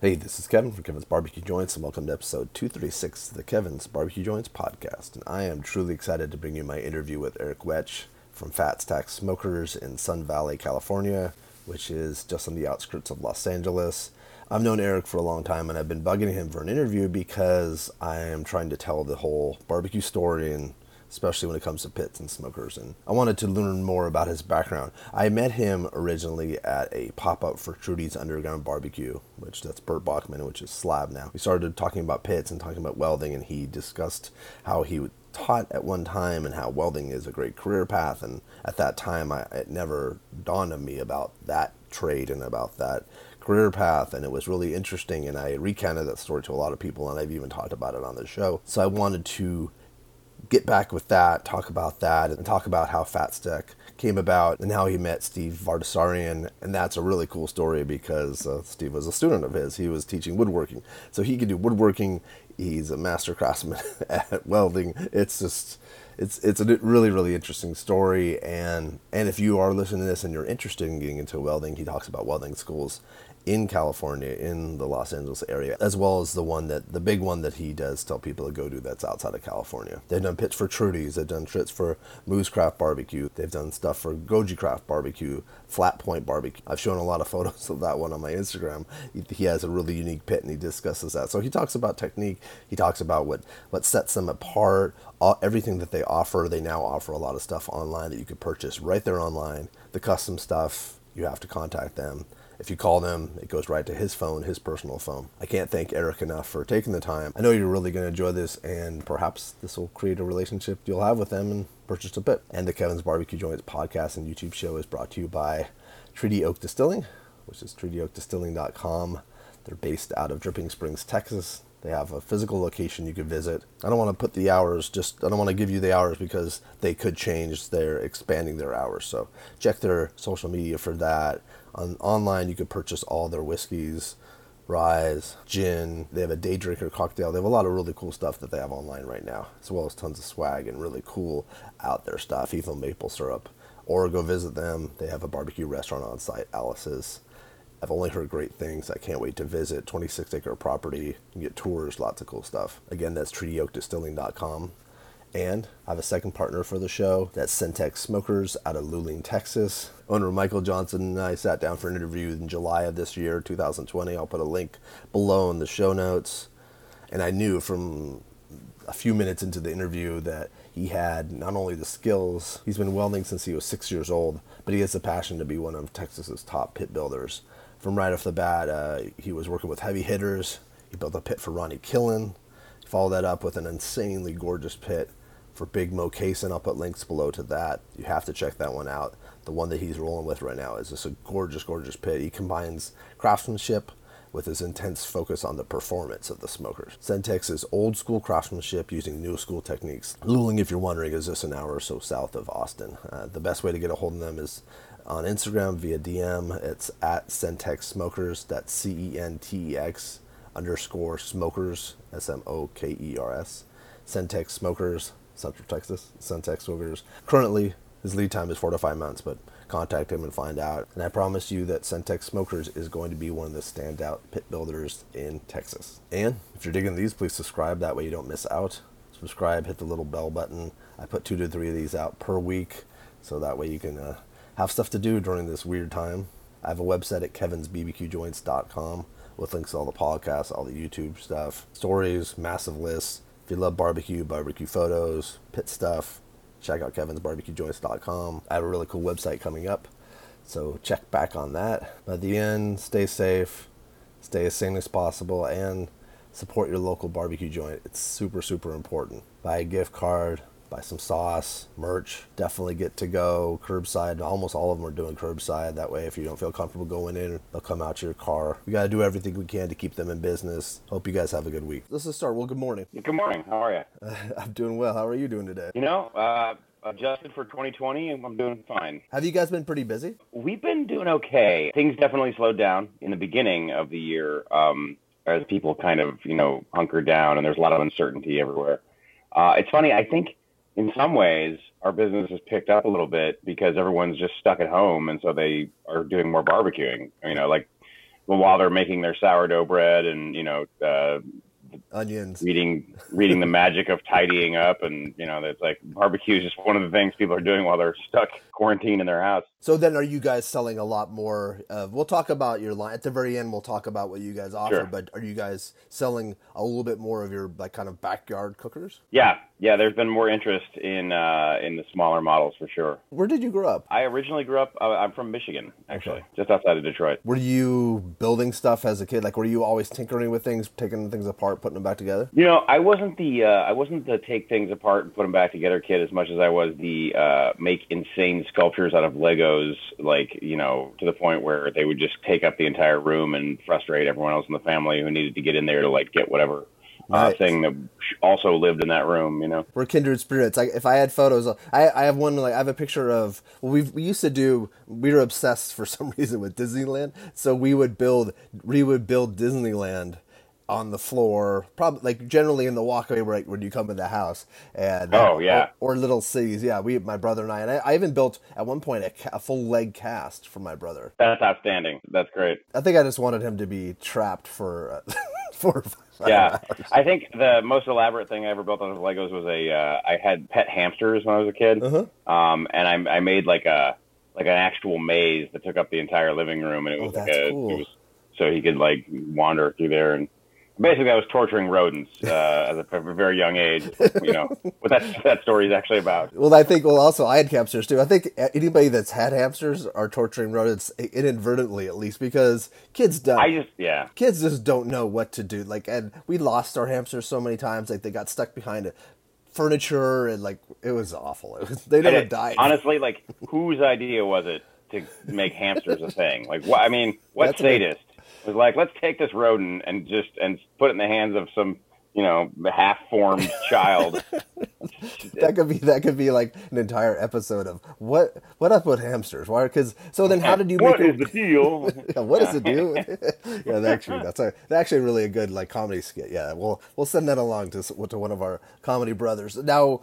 Hey, this is Kevin from Kevin's Barbecue Joints, and welcome to episode 236 of the Kevin's Barbecue Joints podcast. And I am truly excited to bring you my interview with Eric Wetsch from Fat Stack Smokers in Sun Valley, California, which is just on the outskirts of Los Angeles. I've known Eric for a long time, and I've been bugging him for an interview because I am trying to tell the whole barbecue story, and especially when it comes to pits and smokers. And I wanted to learn more about his background. I met him originally at a pop-up for Trudy's Underground Barbecue, which that's Burt Bachman, which is Slab now. We started talking about pits and talking about welding, and he discussed how he taught at one time and how welding is a great career path. And at that time, it never dawned on me about that trade and about that career path, and it was really interesting, and I recounted that story to a lot of people, and I've even talked about it on the show. So I wanted to get back with that, talk about that, and talk about how Fat Stack came about and how he met Steve Vardasarian. And that's a really cool story because Steve was a student of his. He was teaching woodworking. So he could do woodworking. He's a master craftsman at welding. It's a really, really interesting story. And if you are listening to this and you're interested in getting into welding, he talks about welding schools in California, in the Los Angeles area, as well as the big one that he does tell people to go to that's outside of California. They've done pits for Trudy's, they've done pits for Moose Craft Barbecue, they've done stuff for Goji Craft Barbecue, Flat Point Barbecue. I've shown a lot of photos of that one on my Instagram. He has a really unique pit and he discusses that. So he talks about technique, he talks about what sets them apart, everything that they offer. They now offer a lot of stuff online that you could purchase right there online. The custom stuff, you have to contact them. If you call them, it goes right to his phone, his personal phone. I can't thank Eric enough for taking the time. I know you're really going to enjoy this, and perhaps this will create a relationship you'll have with them and purchase a pit. And the Kevin's Barbecue Joints podcast and YouTube show is brought to you by Treaty Oak Distilling, which is treatyoakdistilling.com. They're based out of Dripping Springs, Texas. They have a physical location you could visit. I don't want to put the hours, I don't want to give you the hours because they could change. They're expanding their hours. So check their social media for that. Online, you could purchase all their whiskeys, rye, gin. They have a day drinker cocktail. They have a lot of really cool stuff that they have online right now, as well as tons of swag and really cool out there stuff, even maple syrup. Or go visit them. They have a barbecue restaurant on site, Alice's. I've only heard great things. I can't wait to visit. 26-acre property. You can get tours, lots of cool stuff. Again, that's treatyoakdistilling.com. And I have a second partner for the show. That's Centex Smokers out of Luling, Texas. Owner Michael Johnson and I sat down for an interview in July of this year, 2020. I'll put a link below in the show notes. And I knew from a few minutes into the interview that he had not only the skills, he's been welding since he was 6 years old, but he has the passion to be one of Texas's top pit builders. From right off the bat, he was working with heavy hitters. He built a pit for Ronnie Killen. He followed that up with an insanely gorgeous pit for Big Mo Cason. I'll put links below to that. You have to check that one out. The one that he's rolling with right now is just a gorgeous, gorgeous pit. He combines craftsmanship with his intense focus on the performance of the smokers. Centex is old school craftsmanship using new school techniques. Luling, if you're wondering, is just an hour or so south of Austin. The best way to get a hold of them is on Instagram via DM. It's at Centex Smokers. That's CENTEX _smokers, SMOKERS. Centex Smokers, Central Texas, Centex Smokers. Currently, his lead time is 4 to 5 months, but contact him and find out. And I promise you that Centex Smokers is going to be one of the standout pit builders in Texas. And if you're digging these, please subscribe. That way you don't miss out. Subscribe, hit the little bell button. I put 2 to 3 of these out per week, so that way you can have stuff to do during this weird time. I have a website at kevinsbbqjoints.com with links to all the podcasts, all the YouTube stuff, stories, massive lists. If you love barbecue photos, pit stuff, check out kevinsbbqjoints.com. I have a really cool website coming up, so check back on that. But at the end, stay safe, stay as sane as possible, and support your local barbecue joint. It's super, super important. Buy a gift card, buy some sauce, merch. Definitely get to go curbside. Almost all of them are doing curbside. That way, if you don't feel comfortable going in, they'll come out to your car. We got to do everything we can to keep them in business. Hope you guys have a good week. Let's just start. Well, good morning. Good morning. How are you? I'm doing well. How are you doing today? Adjusted for 2020, and I'm doing fine. Have you guys been pretty busy? We've been doing okay. Things definitely slowed down in the beginning of the year as people kind of, hunkered down, and there's a lot of uncertainty everywhere. It's funny. I think in some ways, our business has picked up a little bit because everyone's just stuck at home, and so they are doing more barbecuing. while they're making their sourdough bread and, Onions. reading the magic of tidying up. And, it's like barbecue is just one of the things people are doing while they're stuck quarantined in their house. So then are you guys selling a lot more we'll talk about your line at the very end. We'll talk about what you guys offer, Sure. But are you guys selling a little bit more of your like kind of backyard cookers? Yeah. There's been more interest in the smaller models for sure. Where did you grow up? I originally grew up, I'm from Michigan, actually, just outside of Detroit. Were you building stuff as a kid? Like, were you always tinkering with things, taking things apart, putting them back together? I wasn't the take things apart and put them back together kid as much as I was the make insane sculptures out of Legos, like, to the point where they would just take up the entire room and frustrate everyone else in the family who needed to get in there to like get whatever thing that also lived in that room. We're kindred spirits. If I had photos, I have one. Like I have a picture of. Well, we used to do. We were obsessed for some reason with Disneyland, so we would build Disneyland on the floor, probably like generally in the walkway right when you come in the house, and or little cities. Yeah, my brother and I even built at one point a full leg cast for my brother. That's outstanding. That's great. I think I just wanted him to be trapped for 4 or 5 hours. I think the most elaborate thing I ever built out of Legos was I had pet hamsters when I was a kid, and I made like an actual maze that took up the entire living room, and it was cool. It was so he could like wander through there. And basically, I was torturing rodents at a very young age. What that story is actually about. Well, I think. Well, also, I had hamsters too. I think anybody that's had hamsters are torturing rodents inadvertently, at least, because kids don't. Kids just don't know what to do. Like, and we lost our hamsters so many times. Like, they got stuck behind furniture, and like it was awful. They never died. Honestly, like, whose idea was it to make hamsters a thing? Like, what? I mean, what sadist? It was like, let's take this rodent and put it in the hands of some, half-formed child. That could be like an entire episode of what up with hamsters? Why? Because so then how did you make what is the deal? What is the deal? That's actually really a good like comedy skit. Yeah, we'll send that along to one of our comedy brothers. Now,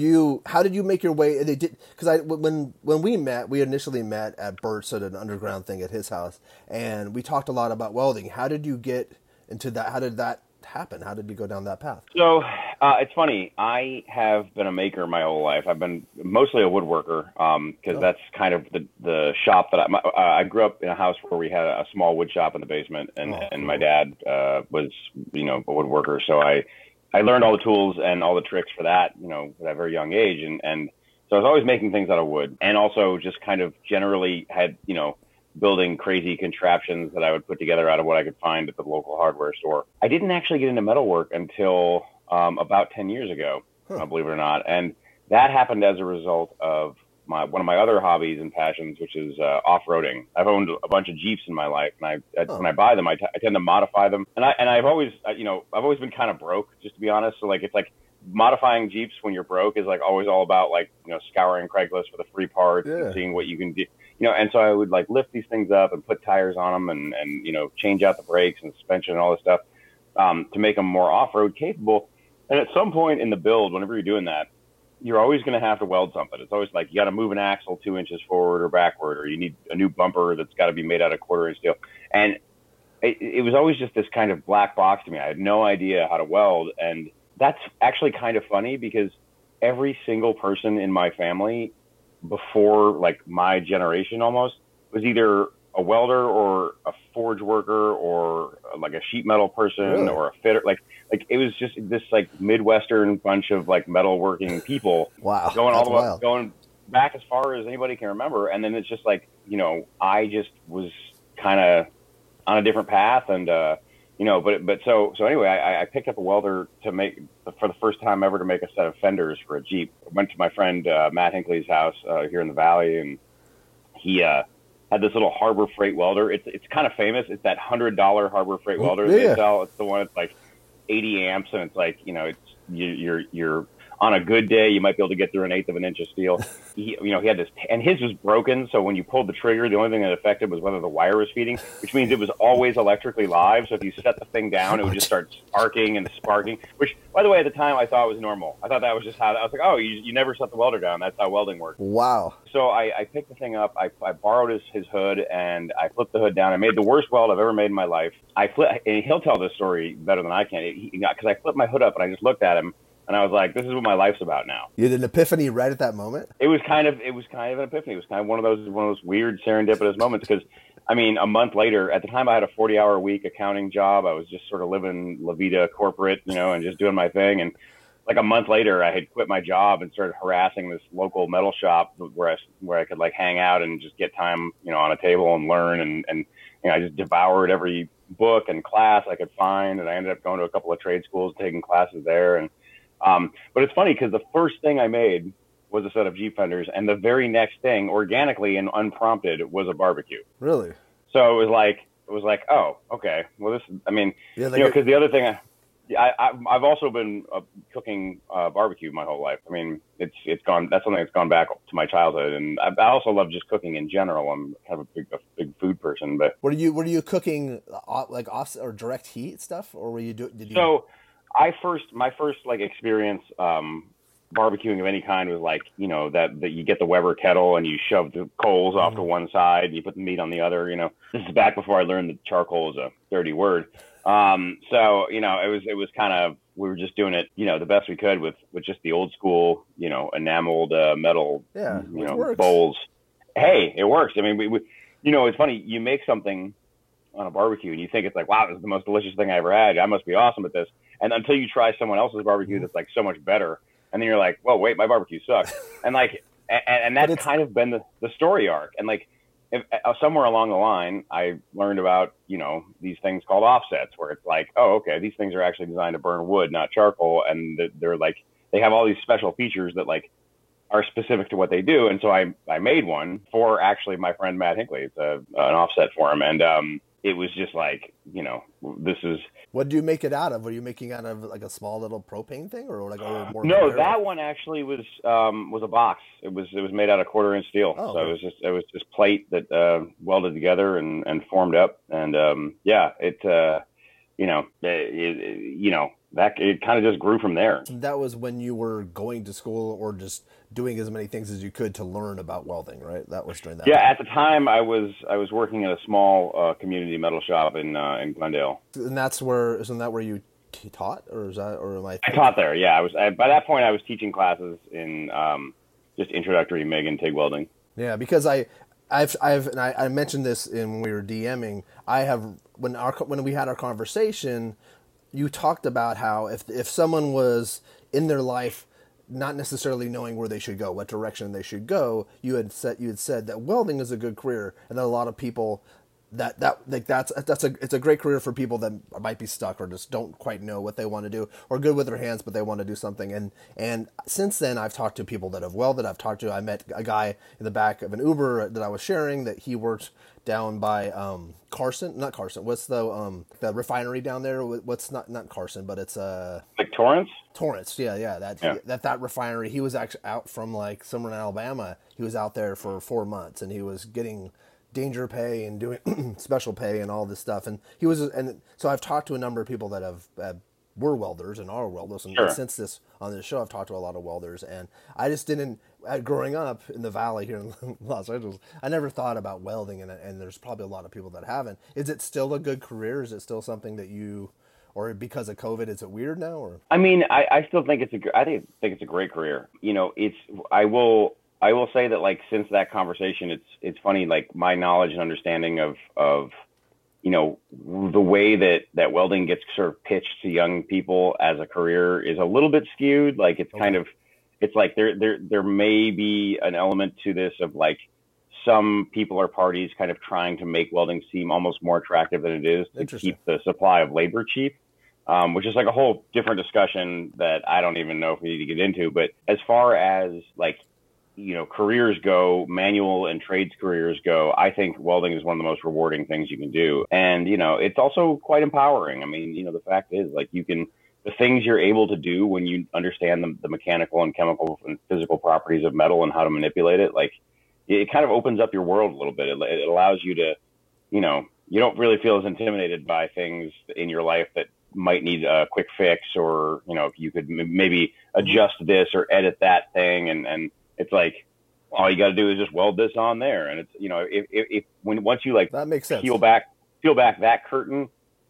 how did you make your way? They did because when we initially met at Bert's at an underground thing at his house, and we talked a lot about welding. How did you get into that? How did that happen? How did you go down that path? So it's funny. I have been a maker my whole life. I've been mostly a woodworker because that's kind of the shop that I grew up in a house where we had a small wood shop in the basement, and my dad was a woodworker. So I learned all the tools and all the tricks for that at a very young age, and so I was always making things out of wood, and also just kind of generally had building crazy contraptions that I would put together out of what I could find at the local hardware store. I didn't actually get into metalwork until about 10 years ago, believe it or not. And that happened as a result of one of my other hobbies and passions, which is off-roading. I've owned a bunch of Jeeps in my life, and when I buy them, I tend to modify them. And I've always, I've always been kind of broke, just to be honest. So like, it's like modifying Jeeps when you're broke is like always all about like, scouring Craigslist for the free parts and seeing what you can do. And so I would like lift these things up and put tires on them and change out the brakes and suspension and all this stuff to make them more off-road capable. And at some point in the build, whenever you're doing that, you're always going to have to weld something. It's always like you got to move an axle 2 inches forward or backward, or you need a new bumper that's got to be made out of 1/4-inch steel. And it was always just this kind of black box to me. I had no idea how to weld. And that's actually kind of funny because every single person in my family before like my generation almost was either a welder or a forge worker or like a sheet metal person or a fitter. Like it was just this like Midwestern bunch of like metalworking people. Wow. Going back as far as anybody can remember. And then it's just like, I just was kind of on a different path and, so anyway, I picked up a welder to make, for the first time ever, to make a set of fenders for a Jeep. I went to my friend Matt Hinckley's house here in the Valley, and he had this little Harbor Freight welder. It's kind of famous. It's that $100 Harbor Freight welder they sell. It's the one that's like 80 amps, and it's like, you're on a good day, you might be able to get through 1/8 of an inch of steel. He had this, and his was broken. So when you pulled the trigger, the only thing that affected was whether the wire was feeding, which means it was always electrically live. So if you set the thing down, it would just start arcing and sparking, which, by the way, at the time I thought was normal. I thought that was just how, I was like, oh, you never shut the welder down. That's how welding works. Wow. So I picked the thing up. I borrowed his hood, and I flipped the hood down. I made the worst weld I've ever made in my life. And he'll tell this story better than I can. Because I flipped my hood up, and I just looked at him, and I was like, this is what my life's about now. You had an epiphany right at that moment? It was kind of an epiphany. It was kind of one of those weird serendipitous moments, because I mean, a month later, at the time I had a 40-hour-a-week accounting job. I was just sort of living La Vida corporate, and just doing my thing. And like a month later, I had quit my job and started harassing this local metal shop where I could like hang out and just get time, on a table and learn. And I just devoured every book and class I could find. And I ended up going to a couple of trade schools, taking classes there. And but it's funny because the first thing I made was a set of Jeep fenders, and the very next thing, organically and unprompted, was a barbecue. Really? So it was like, oh, okay. Well, because the other thing, I've also been cooking barbecue my whole life. I mean, it's gone. That's something that's gone back to my childhood, and I also love just cooking in general. I'm kind of a big food person. But were you cooking like off or direct heat stuff, or were you So my first like experience barbecuing of any kind was like, that you get the Weber kettle and you shove the coals off to one side and you put the meat on the other. This is back before I learned that charcoal is a dirty word. So it was kind of, we were just doing it, the best we could with just the old school, enameled metal, bowls. Hey, it works. I mean, we it's funny. You make something on a barbecue and you think it's like, wow, this is the most delicious thing I ever had. I must be awesome at this. And until you try someone else's barbecue that's like so much better, and then you're like, well, wait, my barbecue sucks. And like, and that's kind of been the story arc. And like, somewhere along the line, I learned about, these things called offsets, where it's like, oh, okay, these things are actually designed to burn wood, not charcoal. And they're like, they have all these special features that like are specific to what they do. And so I made one for actually my friend Matt Hinckley. It's an offset for him. And it was just like, this is. What do you make it out of? Were you making out of like a small little propane thing, or like more? No, that one actually was a box. It was made out of 1/4-inch steel. Oh, so okay. it was just plate that welded together and formed up. And that it kind of just grew from there. That was when you were going to school or just doing as many things as you could to learn about welding, right? That was during that. Yeah, time. at the time I was working at a small community metal shop in Glendale. And isn't that where you taught, or is that, or am I? I taught there. Yeah, by that point I was teaching classes in just introductory MIG and TIG welding. Yeah, because I mentioned this when we were DMing. When we had our conversation, you talked about how if someone was in their life not necessarily knowing where they should go, what direction they should go, you had said that welding is a good career, and that a lot of people it's a great career for people that might be stuck or just don't quite know what they want to do, or good with their hands but they want to do something. And since then I've talked to people that have welded. I met a guy in the back of an Uber that I was sharing that he worked down by not Carson. What's the refinery down there? What's not Carson, but it's like Torrance. Torrance, yeah. That refinery. He was actually out from like somewhere in Alabama. He was out there for 4 months, and he was getting danger pay and doing special pay and all this stuff. And so I've talked to a number of people that were welders and are welders. And Sure. Since this on this show, I've talked to a lot of welders, and I just didn't. Growing up in the Valley here in Los Angeles, I never thought about welding, and there's probably a lot of people that haven't. Is it still a good career? Is it still something that you, or because of COVID, is it weird now? Or I mean, I still think think it's a great career. I will say that like since that conversation, it's funny, like my knowledge and understanding of the way that welding gets sort of pitched to young people as a career is a little bit skewed. Like it's kind of, it's like there may be an element to this of like some people or parties kind of trying to make welding seem almost more attractive than it is to keep the supply of labor cheap. Which is like a whole different discussion that I don't even know if we need to get into. But as far as like, careers go, manual and trades careers go, I think welding is one of the most rewarding things you can do. And, it's also quite empowering. I mean, the fact is like you can the things you're able to do when you understand the mechanical and chemical and physical properties of metal and how to manipulate it, like it kind of opens up your world a little bit. It allows you to, you don't really feel as intimidated by things in your life that might need a quick fix, or, if you could maybe adjust this or edit that thing. And it's like, all you got to do is just weld this on there. And it's, if once you that makes sense. peel back that curtain,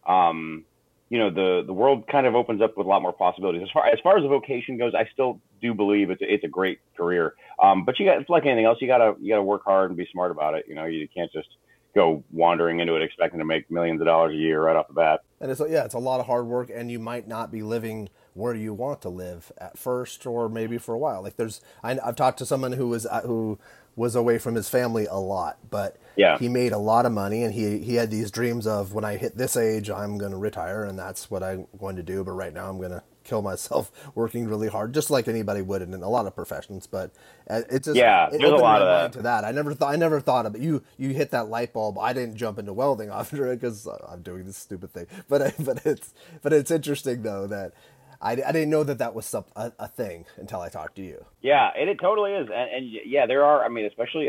the world kind of opens up with a lot more possibilities. As far as the vocation goes, I still do believe it's a great career. But it's like anything else. You gotta work hard and be smart about it. You can't just go wandering into it expecting to make millions of dollars a year right off the bat. And it's a lot of hard work, and you might not be living where you want to live at first, or maybe for a while. Like I've talked to someone who was away from his family a lot, but he made a lot of money, and he had these dreams of, when I hit this age, I'm going to retire, and that's what I'm going to do. But right now I'm going to kill myself working really hard, just like anybody would in a lot of professions. But it just there's a lot of that. To that. I never thought of it. You hit that light bulb. I didn't jump into welding after it because I'm doing this stupid thing. But it's interesting though that I didn't know that was a thing until I talked to you. Yeah, it totally is. And yeah, there are, especially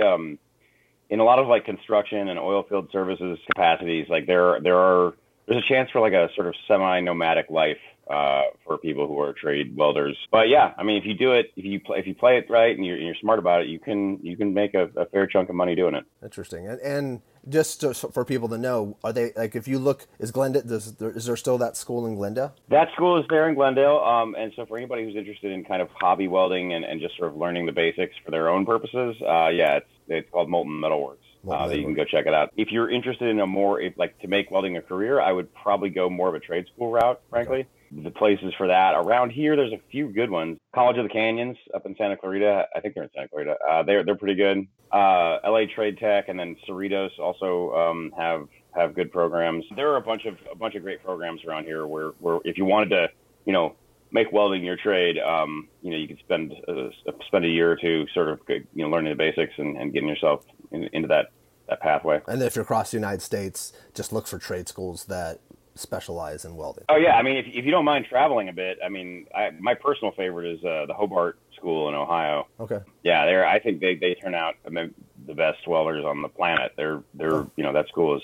in a lot of like construction and oil field services capacities, like there's a chance for like a sort of semi-nomadic life for people who are trade welders. But yeah, if you do it, if you play it right and you're smart about it, you can make a fair chunk of money doing it. Interesting. And just for people to know, are they, like, if you look, is there still that school in Glendale? That school is there in Glendale. And so for anybody who's interested in kind of hobby welding and just sort of learning the basics for their own purposes, it's called Molten Metalworks. That you can go check it out. If you're interested in to make welding a career, I would probably go more of a trade school route, frankly. Okay. The places for that around here, there's a few good ones. College of the Canyons up in Santa Clarita. I think they're in Santa Clarita. They're pretty good. LA Trade Tech, and then Cerritos also have good programs. There are a bunch of great programs around here where if you wanted to, make welding your trade, you could spend a year or two sort of, learning the basics and getting yourself into that pathway. And if you're across the United States, just look for trade schools that specialize in welding. Oh yeah, if you don't mind traveling a bit, my personal favorite is the Hobart School in Ohio. Okay. Yeah, I think they turn out the best welders on the planet. They're that school is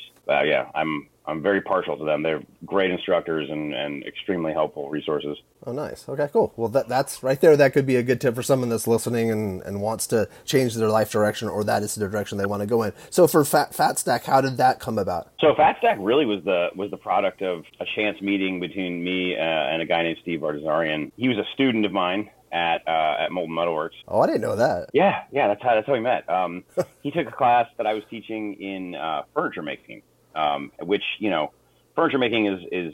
I'm very partial to them. They're great instructors and extremely helpful resources. Oh, nice. Okay, cool. Well, that's right there. That could be a good tip for someone that's listening and wants to change their life direction, or that is the direction they want to go in. So for FatStack, how did that come about? So FatStack really was the product of a chance meeting between me and a guy named Steve Bardazarian. He was a student of mine at Molten Metalworks. Oh, I didn't know that. Yeah, that's how we met. He took a class that I was teaching in furniture making. Which, furniture making is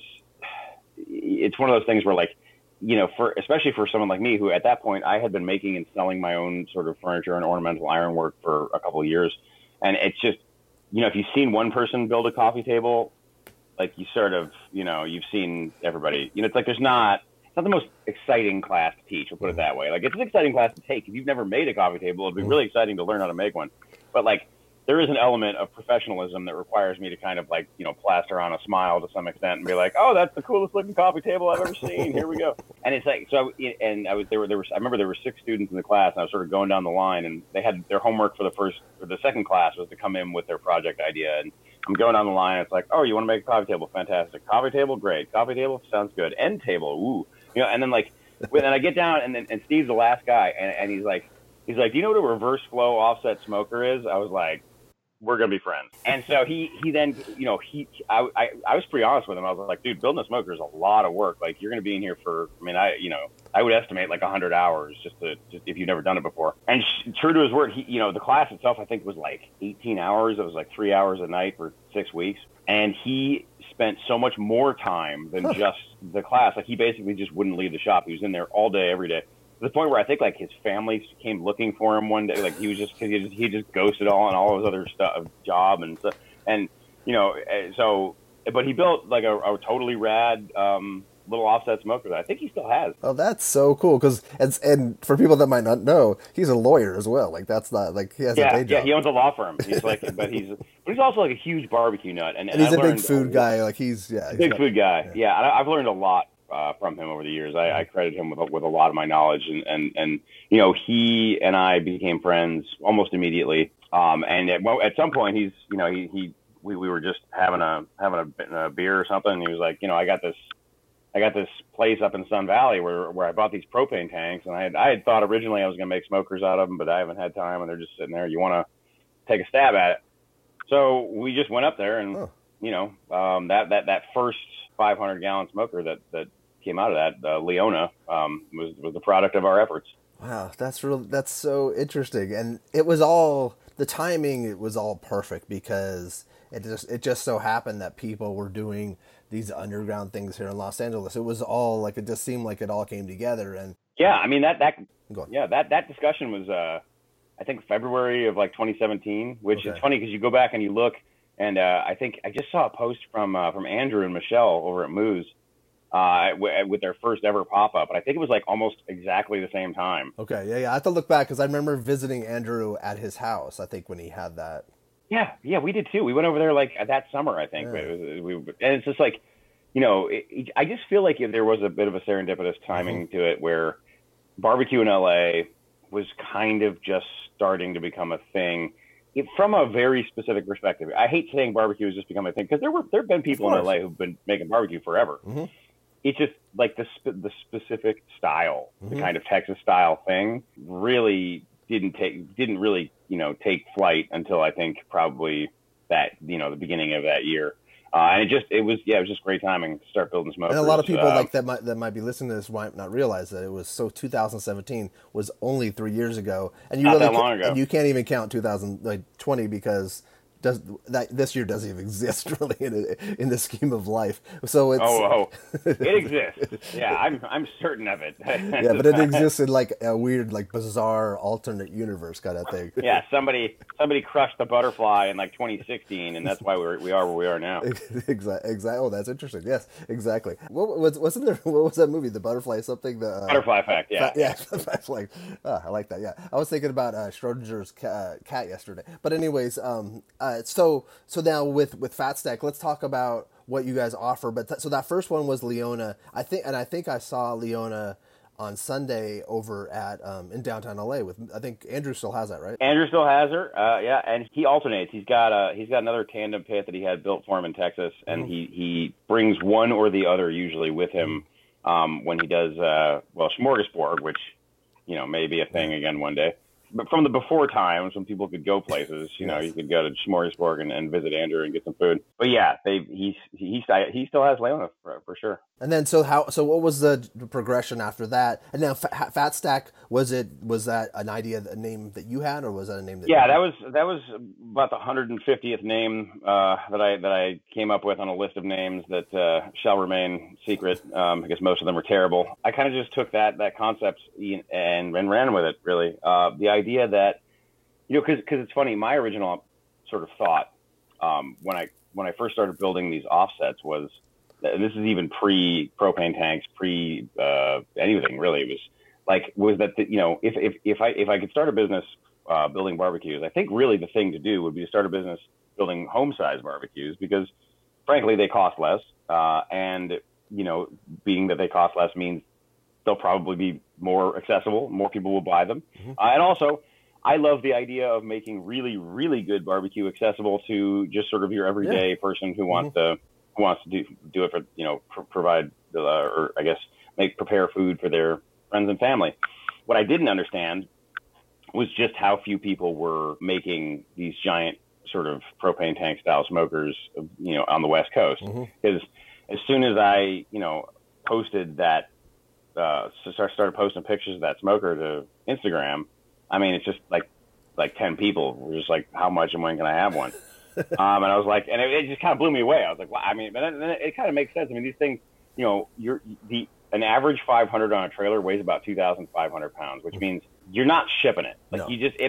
it's one of those things where, like, especially for someone like me, who at that point I had been making and selling my own sort of furniture and ornamental ironwork for a couple of years. And it's just, if you've seen one person build a coffee table, like, you sort of, you've seen everybody, it's like, it's not the most exciting class to teach, we'll put it that way. Like, it's an exciting class to take. If you've never made a coffee table, it'd be really exciting to learn how to make one. But, like, there is an element of professionalism that requires me to kind of, like, plaster on a smile to some extent and be like, oh, that's the coolest looking coffee table I've ever seen. Here we go. And it's like, so, I remember there were 6 students in the class, and I was sort of going down the line, and they had their homework for the second class was to come in with their project idea. And I'm going down the line. It's like, oh, you want to make a coffee table? Fantastic. Coffee table? Great. Coffee table? Sounds good. End table? Ooh. And then, like, then I get down, and Steve's the last guy, and he's like, do you know what a reverse flow offset smoker is? I was like, we're going to be friends. And so he then, I was pretty honest with him. I was like, dude, building a smoker is a lot of work. Like, you're going to be in here for, I would estimate like 100 hours just if you've never done it before. And true to his word, the class itself, I think, was like 18 hours. It was like 3 hours a night for 6 weeks. And he spent so much more time than just the class. Like, he basically just wouldn't leave the shop. He was in there all day, every day. To the point where I think, like, his family came looking for him one day. Like, he just ghosted all his other stuff, job and stuff. And, but he built like a totally rad little offset smoker that I think he still has. Oh, that's so cool. And for people that might not know, he's a lawyer as well. Like, that's not like, he has a day job. Yeah, he owns a law firm. He's like, but he's also like a huge barbecue nut. And he's a big food guy. Like, he's, big food guy. Yeah. I've learned a lot from him over the years. I credit him with a lot of my knowledge, and you know, he and I became friends almost immediately. And at some point, we were just having a beer or something, and he was like, you know, I got this place up in Sun Valley where I bought these propane tanks, and I had thought originally I was going to make smokers out of them, but I haven't had time, and they're just sitting there. You want to take a stab at it? So we just went up there, and you know, that first 500-gallon smoker that came out of that, Leona, was the product of our efforts. Wow, that's so interesting, and it was all the timing. It was all perfect because it just so happened that people were doing these underground things here in Los Angeles. It was all like, it just seemed like it all came together. And yeah, I mean that discussion was I think February of like 2017, which is funny because you go back and you look, and I think I just saw a post from Andrew and Michelle over at Moose with their first ever pop-up, and I think it was like almost exactly the same time. Okay, yeah, I have to look back because I remember visiting Andrew at his house, I think, when he had that. Yeah, we did too. We went over there like that summer, I think. Yeah. And it's just like, you know, I just feel like if there was a bit of a serendipitous timing to it, where barbecue in LA was kind of just starting to become a thing, from a very specific perspective. I hate saying barbecue has just become a thing because there have been people in LA who've been making barbecue forever. Mm-hmm. It's just like the specific style, the kind of Texas style thing, really didn't really, you know, take flight until I think probably that, you know, the beginning of that year. And it was just great timing to start building smokers. And a lot of people like that might be listening to this might not realize that it was 2017 was only 3 years ago, and you not that long ago. And you can't even count 2020 because this year doesn't even exist really in the scheme of life. So it's it exists. Yeah, I'm certain of it. Yeah, but it exists in like a weird, like bizarre alternate universe kind of thing. Yeah, somebody crushed the butterfly in like 2016, and that's why we are where we are now. Exactly. Oh, that's interesting. Yes, exactly. What was that movie? The Butterfly something? The Butterfly Effect. Yeah. Like, I like that. Yeah, I was thinking about Schrodinger's cat yesterday. But anyways, so now with Fat Stack, let's talk about what you guys offer. But so that first one was Leona, I think I saw Leona on Sunday over at in downtown LA I think Andrew still has that, right? Andrew still has her, yeah, and he alternates. He's got another tandem pit that he had built for him in Texas, and he brings one or the other usually with him when he does Smorgasbord, which, you know, may be a thing again one day. But from the before times when people could go places, you know, you could go to Smorgasbord and visit Andrew and get some food. But yeah, he still has Leona for sure. And then so what was the progression after that? And now Fat Stack, was that an idea, a name that you had, or was that a name that? Yeah, that was about the 150th name that I came up with on a list of names that shall remain secret because most of them are terrible. I kind of just took that concept and ran with it, really. The idea that, you know, because it's funny, my original sort of thought when I first started building these offsets was, this is even pre-propane tanks, anything really. It was that you know, if I could start a business building barbecues, I think really the thing to do would be to start a business building home-sized barbecues, because frankly they cost less, and you know, being that they cost less means they'll probably be more accessible. More people will buy them, and also I love the idea of making really, really good barbecue accessible to just sort of your everyday person who wants to do it for, you know, provide or I guess prepare food for their friends and family. What I didn't understand was just how few people were making these giant sort of propane tank style smokers, you know, on the West Coast. Because as soon as I, you know, posted that, started posting pictures of that smoker to Instagram, I mean, it's just like 10 people were just like, how much and when can I have one? And I was like, and it just kind of blew me away. I was like, well, I mean, but then it kind of makes sense. I mean, these things, you know, an average 500 on a trailer weighs about 2,500 pounds, which means you're not shipping it. Like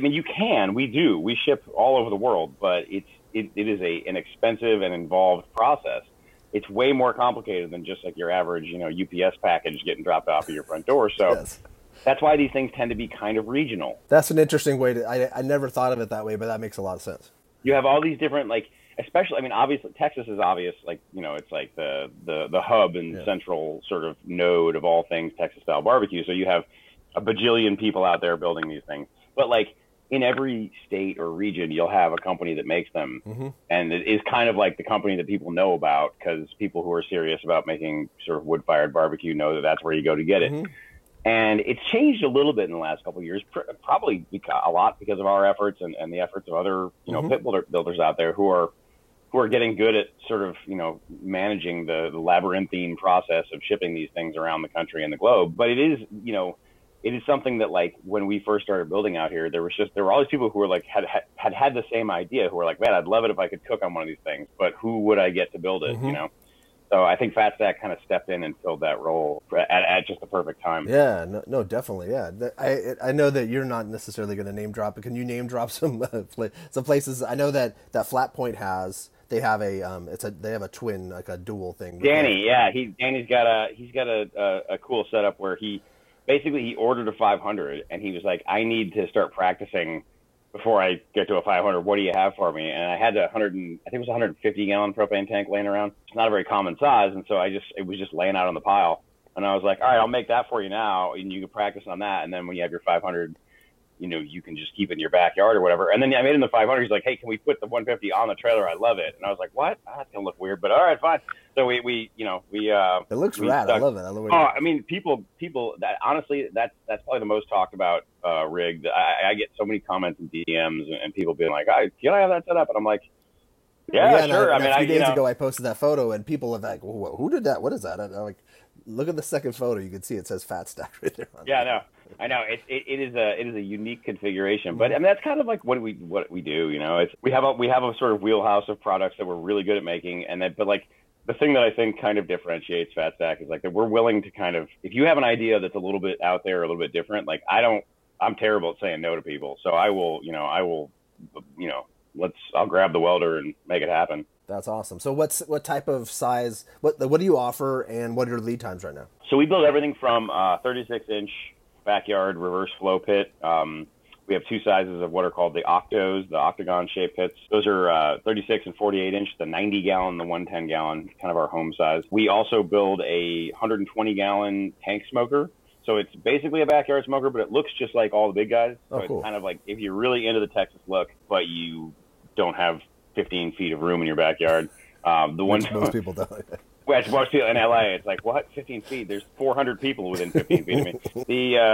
we ship all over the world, but it is an expensive and involved process. It's way more complicated than just like your average, you know, UPS package getting dropped off at your front door. So that's why these things tend to be kind of regional. That's an interesting way I never thought of it that way, but that makes a lot of sense. You have all these different, like, especially, I mean, obviously Texas is obvious, like, you know, it's like the hub and central sort of node of all things Texas style barbecue. So you have a bajillion people out there building these things, but like in every state or region, you'll have a company that makes them. And it is kind of like the company that people know about, because people who are serious about making sort of wood-fired barbecue know that that's where you go to get it. And it's changed a little bit in the last couple of years, probably a lot because of our efforts and the efforts of other, you know, pit builders out there who are getting good at sort of, you know, managing the labyrinthine process of shipping these things around the country and the globe. But it is, you know, it is something that, like, when we first started building out here, there were all these people who were like had the same idea, who were like, man, I'd love it if I could cook on one of these things, but who would I get to build it, you know? So I think Fat Stack kind of stepped in and filled that role at just the perfect time. Yeah, no, definitely. Yeah, I know that you're not necessarily going to name drop, but can you name drop some places? I know that Flat Point they have a twin, like a dual thing. Danny, Danny's got a cool setup where he ordered a 500 and he was like, I need to start practicing before I get to a 500, what do you have for me? And I had I think it was a 150 gallon propane tank laying around. It's not a very common size. And so it was just laying out on the pile. And I was like, all right, I'll make that for you now. And you can practice on that. And then when you have your 500, you know, you can just keep it in your backyard or whatever. And then I made him the 500. He's like, hey, can we put the 150 on the trailer? I love it. And I was like, what? That's going to look weird, but all right, fine. So we it looks rad. I love it. I mean, people that honestly, that's probably the most talked about rig. I get so many comments and DMs and people being like, can I have that set up? And I'm like, yeah, sure. A few days ago, I posted that photo and people are like, who did that? What is that? And I'm like, look at the second photo. You can see it says Fat Stack right there. I know. It is a unique configuration, but I mean that's kind of like what we do. You know, we have a sort of wheelhouse of products that we're really good at making, but like the thing that I think kind of differentiates Fat Stack is like that we're willing to kind of, if you have an idea that's a little bit out there, a little bit different, like I'm terrible at saying no to people, so I'll grab the welder and make it happen. That's awesome. So what type of size, what do you offer, and what are your lead times right now? So we build everything from 36-inch backyard reverse flow pit. We have two sizes of what are called the octos, the octagon-shaped pits. Those are 36 and 48-inch, the 90-gallon, the 110-gallon, kind of our home size. We also build a 120-gallon tank smoker. So it's basically a backyard smoker, but it looks just like all the big guys. So cool. It's kind of like if you're really into the Texas look, but you don't have 15 feet of room in your backyard. Most people don't. Which most people in LA, it's like, what? 15 feet? There's 400 people within 15 feet of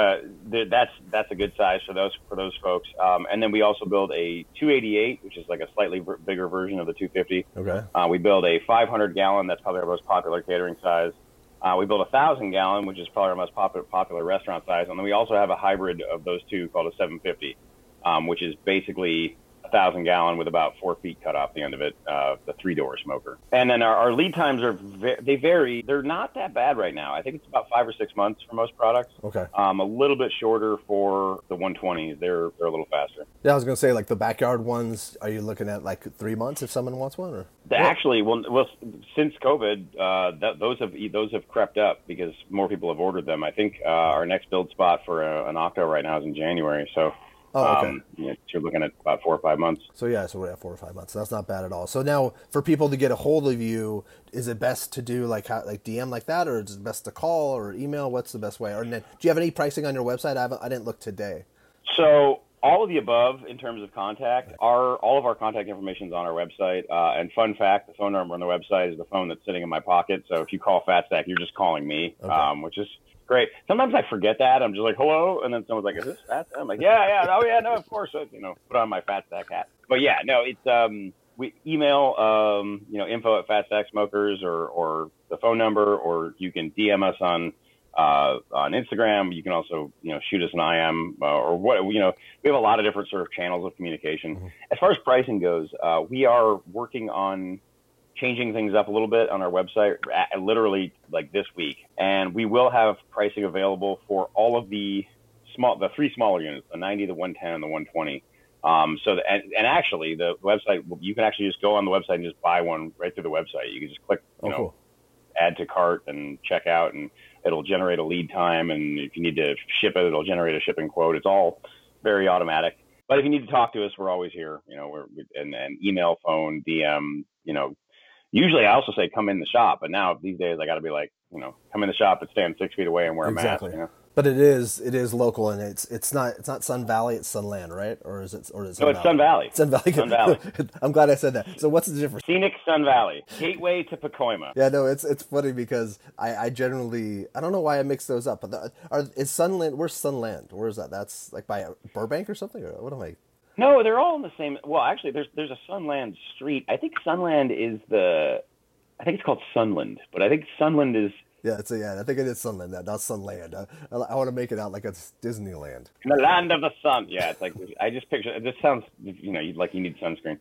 me. That's a good size for those folks. And then we also build a 288, which is like a slightly bigger version of the 250. Okay. We build a 500-gallon. That's probably our most popular catering size. We build a 1,000-gallon, which is probably our most popular restaurant size. And then we also have a hybrid of those two called a 750, which is basically 1,000-gallon with about 4 feet cut off the end of it, the 3-door smoker. And then our lead times they vary. They're not that bad right now. I think it's about 5 or 6 months for most products. Okay. A little bit shorter for the 120s. They're a little faster. Yeah, I was going to say, like the backyard ones, are you looking at like 3 months if someone wants one? Or Actually, well, since COVID, those have crept up because more people have ordered them. I think our next build spot for an Octo right now is in January. So. Oh, okay. You're looking at about 4 or 5 months. So we're at 4 or 5 months. That's not bad at all. So now, for people to get a hold of you, is it best to do like DM like that, or is it best to call or email? What's the best way? Or do you have any pricing on your website? I didn't look today. So all of the above in terms of contact. All of our contact information is on our website. And fun fact, the phone number on the website is the phone that's sitting in my pocket. So if you call Fat Stack, you're just calling me, which is great. Sometimes I forget that. I'm just like, hello. And then someone's like, is this Fat Stack? I'm like, yeah. Oh, yeah, no, of course. So, put on my Fat Stack hat. But yeah, no, it's, we email, info@fatstacksmokers or the phone number, or you can DM us on Instagram. You can also, shoot us an IM or what, we have a lot of different sort of channels of communication. Mm-hmm. As far as pricing goes, we are working on changing things up a little bit on our website, literally like this week. And we will have pricing available for all of the 3 smaller units, the 90, the 110, and the 120. And actually the website, you can actually just go on the website and just buy one right through the website. You can just click, cool. Add to cart and check out, and it'll generate a lead time. And if you need to ship it, it'll generate a shipping quote. It's all very automatic. But if you need to talk to us, we're always here. And email, phone, DM. Usually I also say come in the shop, but now these days I got to be like, come in the shop and stand 6 feet away and wear a mask. But it is local, and it's not Sun Valley, it's Sunland, right? Or is it Sun No, it's Sun Valley. Sun Valley. Sun Valley. I'm glad I said that. So what's the difference? Scenic Sun Valley, gateway to Pacoima. Yeah, no, it's funny because I generally, I don't know why I mix those up, but is Sunland? Where's Sunland? Where is that? That's like by Burbank or something. Or what am I? No, they're all in the same. Well, actually, there's a Sunland street. I think Sunland is I think it's called Sunland, but I think Sunland is. Yeah, I think it is Sunland, not Sunland. I want to make it out like it's Disneyland. In the land of the sun. Yeah, it's like, I just picture, this sounds, like you need sunscreen.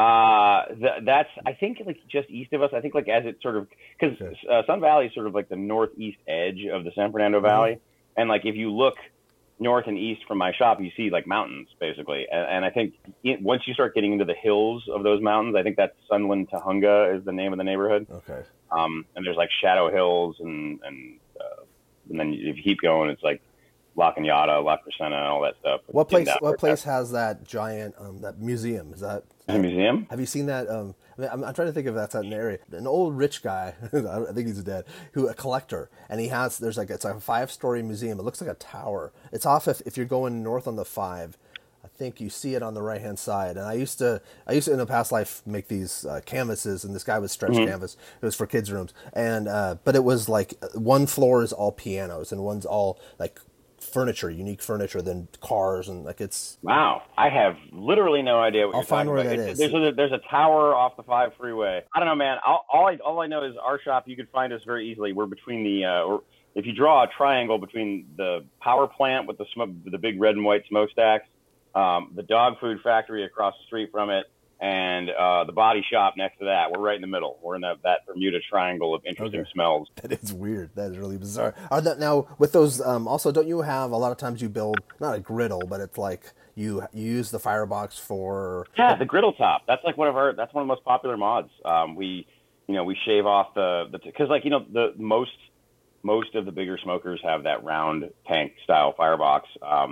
That's, I think, like just east of us, I think like as it sort of, because Sun Valley is sort of like the northeast edge of the San Fernando Valley. Mm-hmm. And like if you look north and east from my shop, you see like mountains basically. And I think once you start getting into the hills of those mountains, I think that's Sunland Tahunga is the name of the neighborhood. Okay. And there's like Shadow Hills and then if you keep going, it's like La Cañada, La Crescenta, and all that stuff. What place has that giant that museum? Is that a museum? Have you seen that? I'm trying to think if that's an area. An old rich guy, I think he's dead, a collector, and it's a 5-story museum. It looks like a tower. It's off if you're going north on the 5. I think you see it on the right hand side. And I used to in a past life make these canvases, and this guy was stretch canvas. It was for kids' rooms, and but it was like one floor is all pianos and one's all like furniture, unique furniture, than cars, and like it's. Wow, I have literally no idea what I'll you're talking about. I'll find where that is. There's a tower off the 5 freeway. I don't know, man. All I know is our shop. You could find us very easily. We're between if you draw a triangle between the power plant with the big red and white smokestacks. The dog food factory across the street from it, and the body shop next to that. We're right in the middle. We're in that Bermuda Triangle of interesting smells. That is weird. That is really bizarre. Now, with those, also, don't you have, a lot of times you build, not a griddle, but it's like you use the firebox for... Yeah, the griddle top. That's like that's one of the most popular mods. We shave off because the most of the bigger smokers have that round tank style firebox.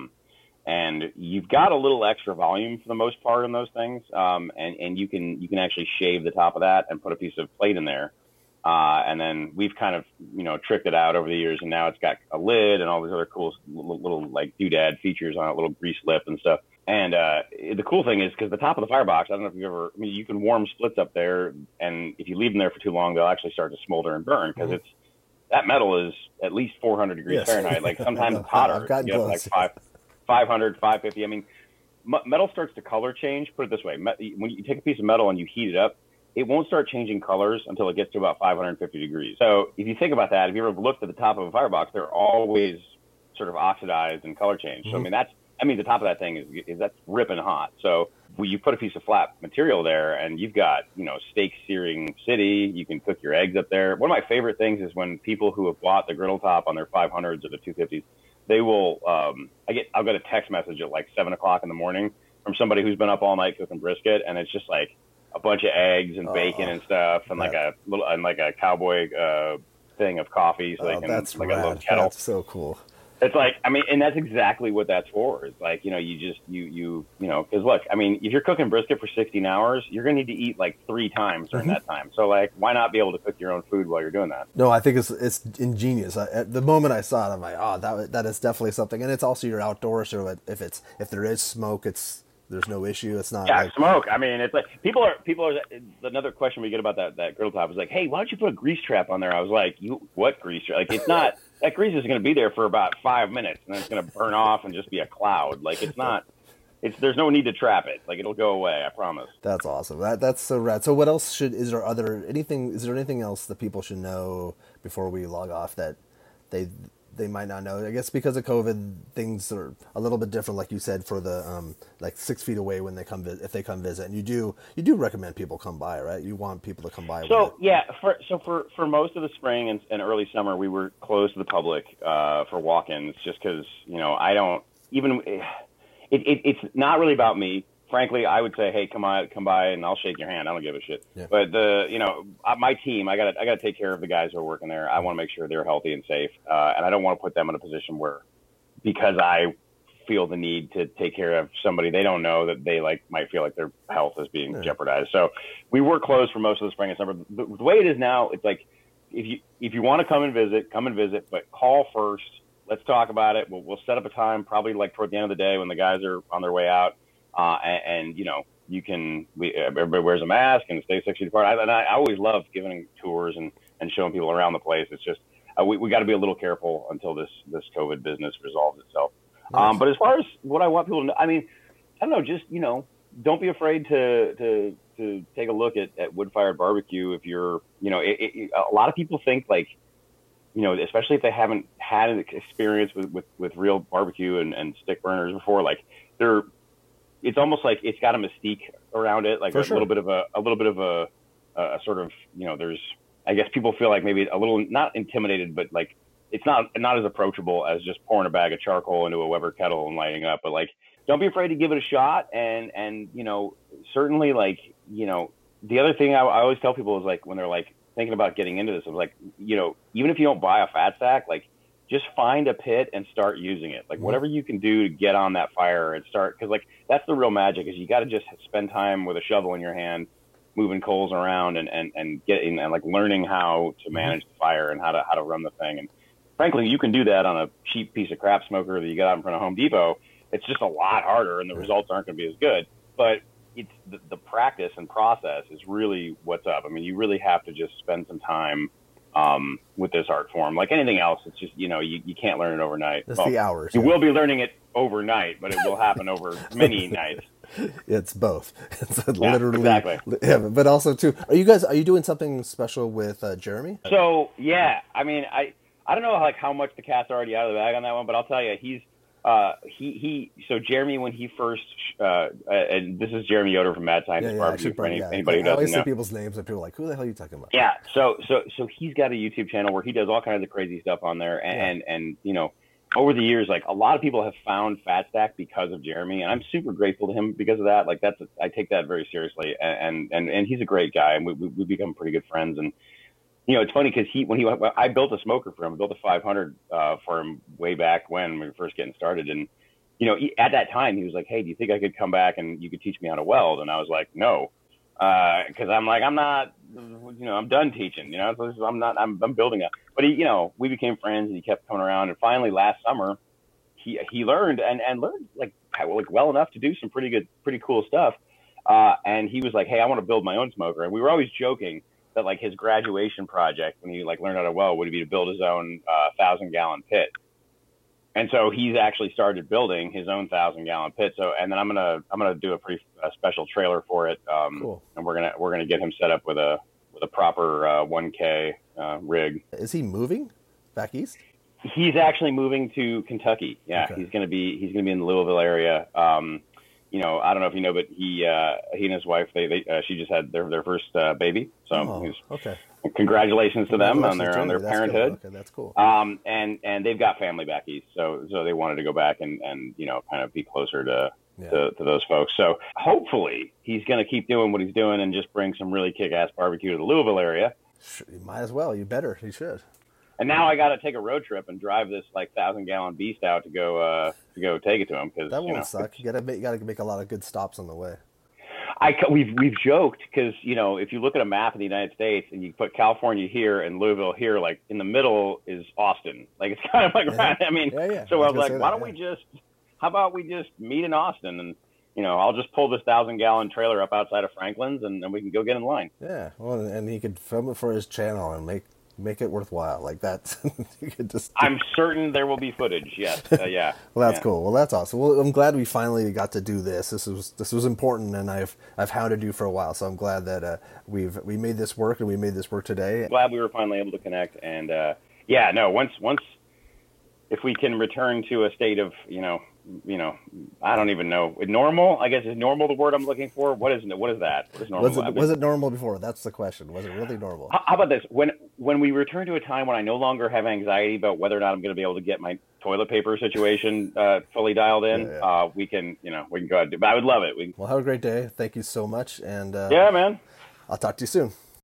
And you've got a little extra volume for the most part in those things, and you can actually shave the top of that and put a piece of plate in there, and then we've kind of tricked it out over the years, and now it's got a lid and all these other cool little like doodad features on it, little grease lip and stuff. And the cool thing is because the top of the firebox, I don't know if you can warm splits up there, and if you leave them there for too long, they'll actually start to smolder and burn because that metal is at least 400 degrees Fahrenheit. Like sometimes it's hotter. I've gotten close. Like 500, 550. I mean, metal starts to color change. Put it this way. When you take a piece of metal and you heat it up, it won't start changing colors until it gets to about 550 degrees. So if you think about that, if you ever looked at the top of a firebox, they're always sort of oxidized and color changed. So, I mean, the top of that thing is that's ripping hot. So when you put a piece of flat material there and you've got, steak searing city, you can cook your eggs up there. One of my favorite things is when people who have bought the griddle top on their 500s or the 250s, they will, I'll get a text message at like 7 o'clock in the morning from somebody who's been up all night cooking brisket. And it's just like a bunch of eggs and bacon and stuff and like a cowboy thing of coffee. So they can, that's like rad. a little kettle. That's so cool. It's like, I mean, and that's exactly what that's for. It's like, because look, I mean, if you're cooking brisket for 16 hours, you're going to need to eat like 3 times during that time. So like, why not be able to cook your own food while you're doing that? No, I think it's ingenious. At the moment I saw it, I'm like, that is definitely something. And it's also your outdoors. So if there is smoke, there's no issue. It's not smoke. I mean, it's like people are another question we get about that griddle top is like, hey, why don't you put a grease trap on there? I was like, what grease trap? Like, it's not. That grease is going to be there for about 5 minutes, and then it's going to burn off and just be a cloud. Like, it's not. There's no need to trap it. Like, it'll go away. I promise. That's awesome. That's so rad. So, what else is there anything else that people should know before we log off that they might not know? I guess because of COVID, things are a little bit different, like you said, for the like 6 feet away when they come if they come visit. And you do recommend people come by, right? You want people to come by. So for most of the spring and early summer, we were closed to the public for walk-ins, just because I don't even. It's not really about me. Frankly, I would say, hey, come by, and I'll shake your hand. I don't give a shit. Yeah. But my team, I gotta take care of the guys who are working there. I want to make sure they're healthy and safe, and I don't want to put them in a position where, because I feel the need to take care of somebody they don't know that they like might feel like their health is being jeopardized. So we were closed for most of the spring and summer. The way it is now, it's like if you want to come and visit, but call first. Let's talk about it. We'll set up a time, probably like toward the end of the day when the guys are on their way out, and you know, everybody wears a mask and stay 6 feet apart. I always love giving tours and showing people around the place. It's just we got to be a little careful until this COVID business resolves itself. Nice. But as far as what I want people to know, I mean, I don't know, just, you know, don't be afraid to take a look at wood-fired barbecue. If you're, you know, a lot of people think like, you know, especially if they haven't had an experience with real barbecue and stick burners before, like it's almost like it's got a mystique around it, like little bit of a sort of, you know, there's, I guess people feel like maybe a little not intimidated, but like it's not as approachable as just pouring a bag of charcoal into a Weber kettle and lighting up. But like, don't be afraid to give it a shot. And you know, certainly like, you know, the other thing I always tell people is like when they're like thinking about getting into this, I was like, you know, even if you don't buy a fat stack, like just find a pit and start using it. Like whatever you can do to get on that fire and start, because like that's the real magic is you got to just spend time with a shovel in your hand, moving coals around and getting and like learning how to manage the fire and how to run the thing. And frankly, you can do that on a cheap piece of crap smoker that you got out in front of Home Depot. It's just a lot harder and the results aren't going to be as good. But it's the practice and process is really what's up. I mean, you really have to just spend some time with this art form. Like anything else, it's just, you know, you can't learn it overnight. That's the hours. You will be learning it overnight, but it will happen over many nights. It's both. It's literally. Exactly. Yeah, but also too. Are you doing something special with Jeremy? So yeah, I mean, I don't know like how much the cat's already out of the bag on that one, but I'll tell you, he's so Jeremy, when he first and this is Jeremy Yoder from Mad Scientist Barbecue. For anybody who doesn't know. I always say people's names and people are like, who the hell are you talking about? Yeah. So he's got a YouTube channel where he does all kinds of crazy stuff on there, and you know, over the years, like a lot of people have found Fat Stack because of Jeremy, and I'm super grateful to him because of that. Like I take that very seriously, and he's a great guy, and we become pretty good friends. And you know, it's funny because I built a smoker for him. I built a 500 for him way back when we were first getting started. And, you know, at that time, he was like, hey, do you think I could come back and you could teach me how to weld? And I was like, no, because I'm like, I'm not, you know, I'm done teaching, you know, so I'm building up. But, you know, we became friends and he kept coming around. And finally, last summer, he learned and learned like well enough to do some pretty cool stuff. And he was like, hey, I want to build my own smoker. And we were always joking that like his graduation project when he like learned how to weld would be to build his own 1,000-gallon pit. And so he's actually started building his own 1,000-gallon pit. So, and then I'm gonna do a pretty special trailer for it. Cool. And we're gonna get him set up with a proper 1K rig. Is he moving back east? He's actually moving to Kentucky. Yeah, okay. He's gonna be in the Louisville area. You know, I don't know if you know, but he and his wife, she just had their first baby. So okay. Congratulations to them on their parenthood. Cool. Okay, that's cool. And they've got family back east, so they wanted to go back and you know, kind of be closer to those folks. So hopefully he's going to keep doing what he's doing and just bring some really kick-ass barbecue to the Louisville area. You might as well. You better. You should. And now I got to take a road trip and drive this like 1,000-gallon beast out to go take it to him, because that won't suck. You got to make a lot of good stops on the way. We've joked because, you know, if you look at a map of the United States and you put California here and Louisville here, like in the middle is Austin. Like it's kind of like I mean, so I was like, why don't we just? How about we just meet in Austin and, you know, I'll just pull this 1,000-gallon trailer up outside of Franklin's and then we can go get in line. Yeah, well, and he could film it for his channel and make it worthwhile like that. You could just. I'm certain there will be footage. Yes. Yeah. Well, that's cool. Well, that's awesome. Well, I'm glad we finally got to do this. This was important, and I've hounded you for a while. So I'm glad that we made this work, and we made this work today. Glad we were finally able to connect. And once if we can return to a state of you know, I don't even know. Normal, I guess, is normal the word I'm looking for? What is that? What is normal? Was it normal before? That's the question. Was it really normal? How about this? When we return to a time when I no longer have anxiety about whether or not I'm going to be able to get my toilet paper situation fully dialed in, we can go ahead and do it. But I would love it. Well, have a great day. Thank you so much. And yeah, man. I'll talk to you soon.